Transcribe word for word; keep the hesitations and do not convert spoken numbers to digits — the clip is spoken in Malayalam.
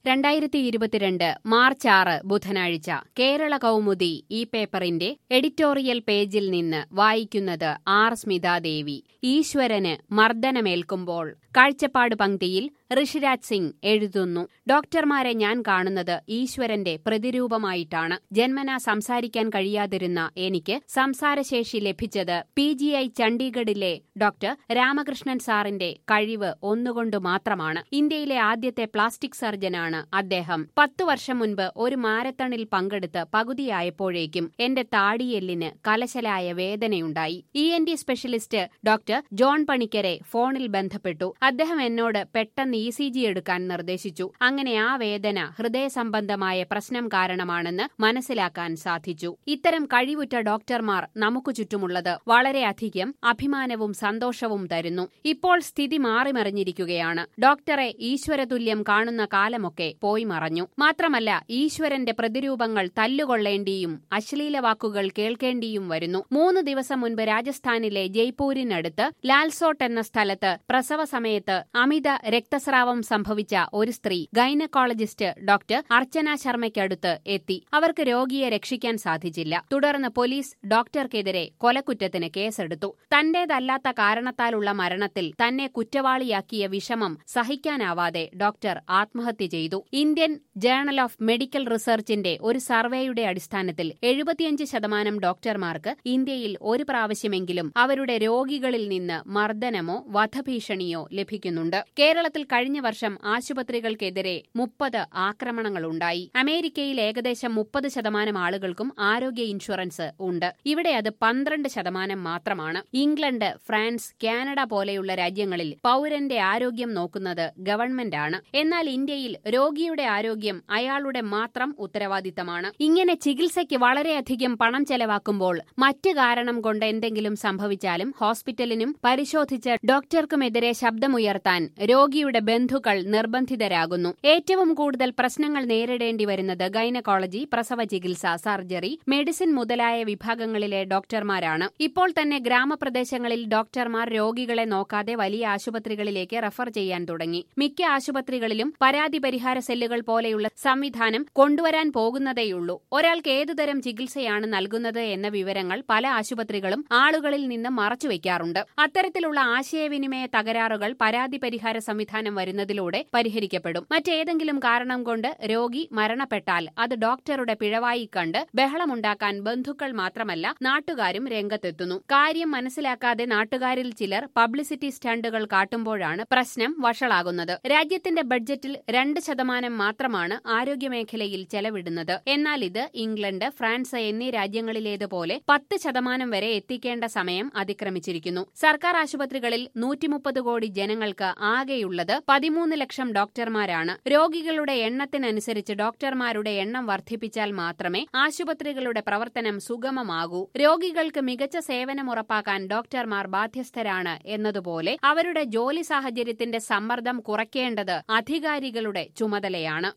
രണ്ടായിരത്തി ഇരുപത്തിരണ്ട് മാർച്ച് ആറ് ബുധനാഴ്ച കേരള കൗമുദി ഈ പേപ്പറിന്റെ എഡിറ്റോറിയൽ പേജിൽ നിന്ന് വായിക്കുന്നത് ആർ സ്മിതാദേവി. ഈശ്വരന് മർദ്ദനമേൽക്കുമ്പോൾ കാഴ്ചപ്പാട് പങ്ക്തിയിൽ ഋഷിരാജ് സിംഗ് എഴുതുന്നു. ഡോക്ടർമാരെ ഞാൻ കാണുന്നത് ഈശ്വരന്റെ പ്രതിരൂപമായിട്ടാണ്. ജന്മനാ സംസാരിക്കാൻ കഴിയാതിരുന്ന എനിക്ക് സംസാരശേഷി ലഭിച്ചത് പി ജി ഐ ചണ്ഡീഗഡിലെ ഡോക്ടർ രാമകൃഷ്ണൻ സാറിന്റെ കഴിവ് ഒന്നുകൊണ്ട് മാത്രമാണ്. ഇന്ത്യയിലെ ആദ്യത്തെ പ്ലാസ്റ്റിക് സർജനാണ് അദ്ദേഹം. പത്തു വർഷം മുൻപ് ഒരു മാരത്തണിൽ പങ്കെടുത്ത് പകുതിയായപ്പോഴേക്കും എന്റെ താടിയെല്ലിന് കലശലായ വേദനയുണ്ടായി. E N T specialist doctor John പണിക്കരെ ഫോണിൽ ബന്ധപ്പെട്ടു. അദ്ദേഹം എന്നോട് പെട്ടെന്ന് ഇ സി ജി എടുക്കാൻ നിർദ്ദേശിച്ചു. അങ്ങനെ ആ വേദന ഹൃദയ സംബന്ധമായ പ്രശ്നം കാരണമാണെന്ന് മനസ്സിലാക്കാൻ സാധിച്ചു. ഇത്തരം കഴിവുറ്റ ഡോക്ടർമാർ നമുക്ക് ചുറ്റുമുള്ളത് വളരെയധികം അഭിമാനവും സന്തോഷവും തരുന്നു. ഇപ്പോൾ സ്ഥിതി മാറിമറിഞ്ഞിരിക്കുകയാണ്. ഡോക്ടറെ ഈശ്വരതുല്യം കാണുന്ന കാലമൊക്കെ പോയി മറഞ്ഞു. മാത്രമല്ല, ഈശ്വരന്റെ പ്രതിരൂപങ്ങൾ തല്ലുകൊള്ളേണ്ടിയും അശ്ലീല വാക്കുകൾ കേൾക്കേണ്ടിയും വരുന്നു. മൂന്ന് ദിവസം മുൻപ് രാജസ്ഥാനിലെ ജയ്പൂരിനടുത്ത് ലാൽസോട്ട് എന്ന സ്ഥലത്ത് പ്രസവ സമയത്ത് അമിത രക്തസ്രാവം സംഭവിച്ച ഒരു സ്ത്രീ ഗൈനക്കോളജിസ്റ്റ് ഡോക്ടർ അർച്ചന ശർമ്മയ്ക്കടുത്ത് എത്തി. അവർക്ക് രോഗിയെ രക്ഷിക്കാൻ സാധിച്ചില്ല. തുടർന്ന് പോലീസ് ഡോക്ടർക്കെതിരെ കൊലക്കുറ്റത്തിന് കേസെടുത്തു. തന്റേതല്ലാത്ത കാരണത്താലുള്ള മരണത്തിൽ തന്നെ കുറ്റവാളിയാക്കിയ വിഷമം സഹിക്കാനാവാതെ ഡോക്ടർ ആത്മഹത്യ ചെയ്തു. ഇന്ത്യൻ ജേണൽ ഓഫ് മെഡിക്കൽ റിസർച്ചിന്റെ ഒരു സർവേയുടെ അടിസ്ഥാനത്തിൽ എഴുപത്തിയഞ്ച് ശതമാനം ഡോക്ടർമാർക്ക് ഇന്ത്യയിൽ ഒരു പ്രാവശ്യമെങ്കിലും അവരുടെ രോഗികളിൽ നിന്ന് മർദ്ദനമോ വധഭീഷണിയോ ലഭിക്കുന്നുണ്ട്. കേരളത്തിൽ കഴിഞ്ഞ വർഷം ആശുപത്രികൾക്കെതിരെ മുപ്പത് ആക്രമണങ്ങളുണ്ടായി. അമേരിക്കയിൽ ഏകദേശം മുപ്പത് ശതമാനം ആളുകൾക്കും ആരോഗ്യ ഇൻഷുറൻസ് ഉണ്ട്. ഇവിടെ അത് പന്ത്രണ്ട് ശതമാനം മാത്രമാണ്. ഇംഗ്ലണ്ട്, ഫ്രാൻസ്, കാനഡ പോലെയുള്ള രാജ്യങ്ങളിൽ പൗരന്റെ ആരോഗ്യം നോക്കുന്നത് ഗവൺമെന്റാണ്. എന്നാൽ ഇന്ത്യയിൽ രോഗിയുടെ ആരോഗ്യം അയാളുടെ മാത്രം ഉത്തരവാദിത്തമാണ്. ഇങ്ങനെ ചികിത്സയ്ക്ക് വളരെയധികം പണം ചെലവാക്കുമ്പോൾ മറ്റ് കാരണം കൊണ്ട് എന്തെങ്കിലും സംഭവിച്ചാലും ഹോസ്പിറ്റലിനും പരിശോധിച്ച ഡോക്ടർക്കുമെതിരെ ശബ്ദമുയർത്താൻ രോഗിയുടെ ബന്ധുക്കൾ നിർബന്ധിതരാകുന്നു. ഏറ്റവും കൂടുതൽ പ്രശ്നങ്ങൾ നേരിടേണ്ടി വരുന്നത് ഗൈനക്കോളജി, പ്രസവ ചികിത്സ, സർജറി, മെഡിസിൻ മുതലായ വിഭാഗങ്ങളിലെ ഡോക്ടർമാരാണ്. ഇപ്പോൾ തന്നെ ഗ്രാമപ്രദേശങ്ങളിൽ ഡോക്ടർമാർ രോഗികളെ നോക്കാതെ വലിയ ആശുപത്രികളിലേക്ക് റഫർ ചെയ്യാൻ തുടങ്ങി. മിക്ക ആശുപത്രികളിലും പരാതി പരിഹാര സെല്ലുകൾ പോലെയുള്ള സംവിധാനം കൊണ്ടുവരാൻ പോകുന്നതേയുള്ളൂ. ഒരാൾക്ക് ഏതുതരം ചികിത്സയാണ് നൽകുന്നത് എന്ന വിവരങ്ങൾ പല ആശുപത്രികളും ആളുകളിൽ നിന്ന് മറച്ചുവെക്കാറുണ്ട്. അത്തരത്തിലുള്ള ആശയവിനിമയ തകരാറുകൾ പരാതി പരിഹാര സംവിധാനം വരുന്നതിലൂടെ പരിഹരിക്കപ്പെടും. മറ്റേതെങ്കിലും കാരണം കൊണ്ട് രോഗി മരണപ്പെട്ടാൽ അത് ഡോക്ടറുടെ പിഴവായി കണ്ട് ബഹളമുണ്ടാക്കാൻ ബന്ധുക്കൾ മാത്രമല്ല നാട്ടുകാരും രംഗത്തെത്തുന്നു. കാര്യം മനസ്സിലാക്കാതെ നാട്ടുകാരിൽ ചിലർ പബ്ലിസിറ്റി സ്റ്റണ്ടുകൾ കാട്ടുമ്പോഴാണ് പ്രശ്നം വഷളാകുന്നത്. രാജ്യത്തിന്റെ ബഡ്ജറ്റിൽ രണ്ട് ശതമാനം മാത്രമാണ് ആരോഗ്യമേഖലയിൽ ചെലവിടുന്നത്. എന്നാൽ ഇത് ഇംഗ്ലണ്ട്, ഫ്രാൻസ് എന്നീ രാജ്യങ്ങളിലേതുപോലെ പത്ത് ശതമാനം വരെ എത്തിക്കേണ്ട സമയം അതിക്രമിച്ചിരിക്കുന്നു. സർക്കാർ ആശുപത്രികളിൽ നൂറ്റിമുപ്പത് കോടി ജനങ്ങൾക്ക് ആകെയുള്ളത് പതിമൂന്ന് ലക്ഷം ഡോക്ടർമാരാണ്. രോഗികളുടെ എണ്ണത്തിനനുസരിച്ച് ഡോക്ടർമാരുടെ എണ്ണം വർദ്ധിപ്പിച്ചാൽ മാത്രമേ ആശുപത്രികളുടെ പ്രവർത്തനം സുഗമമാകൂ. രോഗികൾക്ക് മികച്ച സേവനം ഉറപ്പാക്കാൻ ഡോക്ടർമാർ ബാധ്യസ്ഥരാണ് എന്നതുപോലെ അവരുടെ ജോലി സാഹചര്യത്തിന്റെ സമ്മർദ്ദം കുറയ്ക്കേണ്ടത് അധികാരികളുടെ ചുമതലയാണ്.